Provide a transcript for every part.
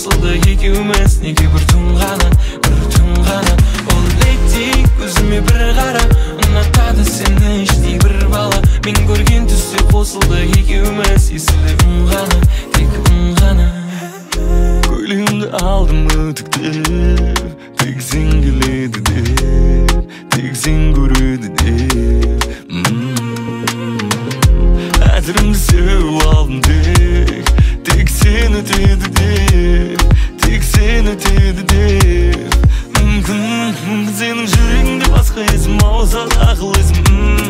қосылды екеуміз, неге бір түн ғана Ол лети көзіме бір қара, ұнатады сені іштей бір бала. Мен көрген түсте қосылды екеуміз, есілі үн ғана, тек үн ғана. Көйлегімді алдым үтіктеп, тек сен келеді деп, тек сен көреді деп. Әтірімді сеу алдым тек сен өтеді деп, тек сен өтеді деп. Мүмкін сенің жүрегіңде басқа есім ауса ақыл есім.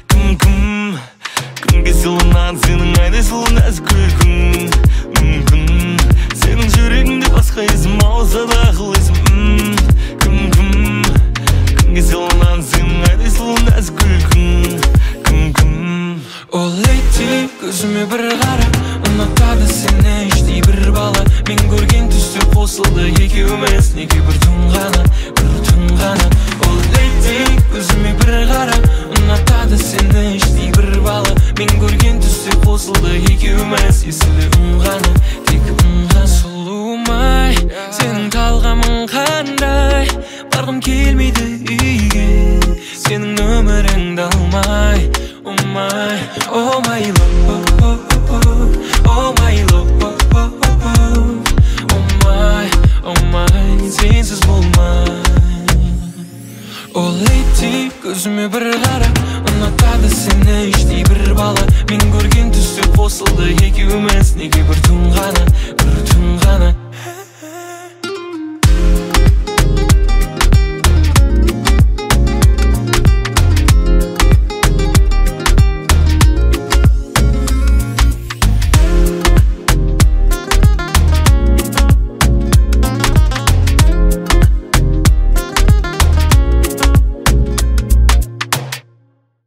Кімге сыйланады сенің айдай сұлу нәзік күлкің. Мүмкін сенің жүрегіңде басқа есім ауса ақыл есім. Кімге сыйланады сенің айдай сұлу нәзік күлкің. Ол лети көзіме бір қара, ұнатады сені іштей бір бала. Мен көрген түсте қосылды екеуміз, неге бір түн ғана Ол лети көзіме бір қара, ұнатады сені іштей бір бала. Мен көрген түсте қосылды екеуміз, есілі үн ғана, тек үн ғана. Сұлуым-ай, сенің талғамың қандай, барғым келмейді үйге, сенің нөміріңді алмай. Oh my love, oh my love, oh my, сенсіз болмай. Ол лети көзіме бір қара, ұнатады сені іштей бір бала. Мен көрген түсте қосылды екеуміз, неге бір түн ғана